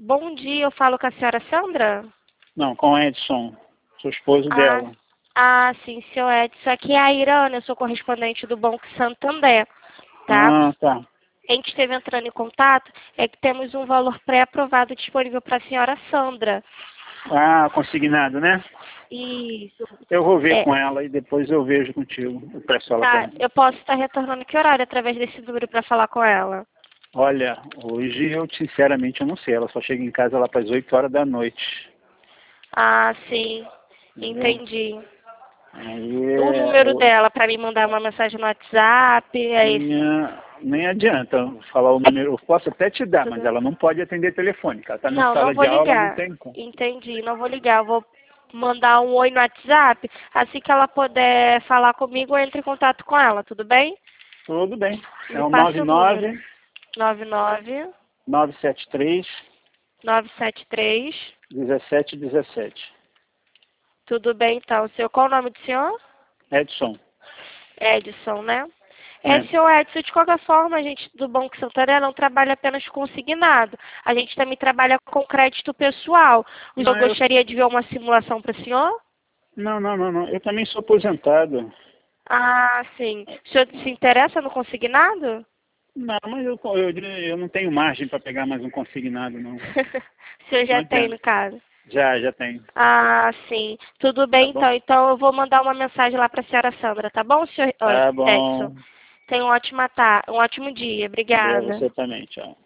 Bom dia, eu falo com a senhora Sandra? Não, com o Edson, sou esposo dela. Sim, seu Edson. Aqui é a Irana, eu sou correspondente do Banco Santander, tá? Ah, tá. A gente esteve entrando em contato, é que temos um valor pré-aprovado disponível para a senhora Sandra. Ah, consignado, né? Isso. Eu vou ver com ela e depois eu vejo contigo. Eu peço ela pra Tá, mim. eu posso estar retornando que horário através desse número para falar com ela? Olha, hoje eu sinceramente eu não sei. Ela só chega em casa lá para as 8 horas da noite. Ah, sim. Entendeu? Entendi. Aí O número dela para me mandar uma mensagem no WhatsApp, é esse. nem adianta falar o número. Eu posso até te dar, mas Tudo. ela não pode atender telefônica. Ela está na Não, não sala vou de aula, não ligar. tem como. Entendi, não vou ligar. Eu vou mandar um oi no WhatsApp. Assim que ela puder falar comigo, eu entro em contato com ela, tudo bem? Tudo bem. É Me o passa o número. 99 99 973 973. 1717. Tudo bem, então. Qual o nome do senhor? Edson. Edson, né? É. Senhor Edson, de qualquer forma, a gente do Banco Santander não trabalha apenas com consignado. A gente também trabalha com crédito pessoal. O senhor Não, gostaria de ver uma simulação para o senhor? não. Eu também sou aposentado. Ah, sim. O senhor se interessa no consignado? Não, mas eu não tenho margem para pegar mais um consignado, não. O senhor Não já tem, adianta. no caso. Já tenho. Ah, sim. Tudo Tá bem, bom? então. Então eu vou mandar uma mensagem lá para a senhora Sandra, tá bom, senhor Tá Edson? bom. Tenha um ótimo dia. Pra Obrigada. você também, tchau.